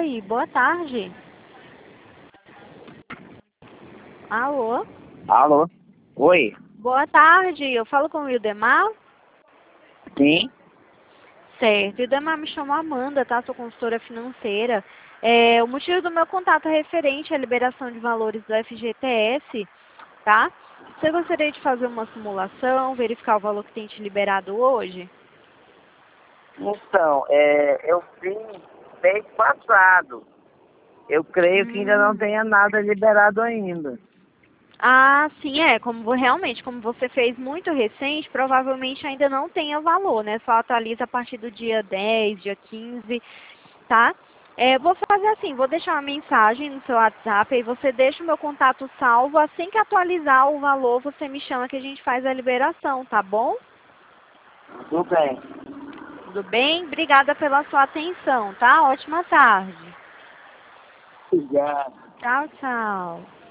Oi, boa tarde. Alô? Alô? Oi? Boa tarde, eu falo com o Ildemar? Sim? Certo, Ildemar, me chamo Amanda, tá? Sou consultora financeira. O motivo do meu contato é referente à liberação de valores do FGTS, tá? Você gostaria de fazer uma simulação, verificar o valor que tem te liberado hoje? Então, eu fiz mês passado. Eu creio que ainda não Hum. tenha nada liberado ainda. Ah, sim, realmente, como você fez muito recente, provavelmente ainda não tenha valor, né? Só atualiza a partir do dia 10, dia 15, tá? Vou fazer assim, vou deixar uma mensagem no seu WhatsApp, aí você deixa o meu contato salvo, assim que atualizar o valor, você me chama que a gente faz a liberação, tá bom? Tudo bem. Tudo bem? Obrigada pela sua atenção, tá? Ótima tarde. Obrigado. Tchau, tchau.